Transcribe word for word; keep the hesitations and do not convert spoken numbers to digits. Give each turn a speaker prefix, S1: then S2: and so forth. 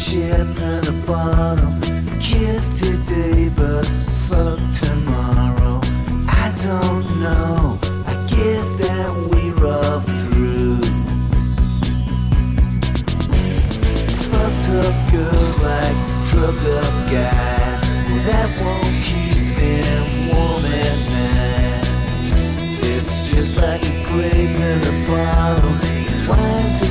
S1: ship and a bottle. Kiss today, but fuck tomorrow. I don't know. I guess that we're all through. Fucked up girls like drugged up guys. Well, that won't keep them warm at night. It's just like a grape in a bottle. It's wine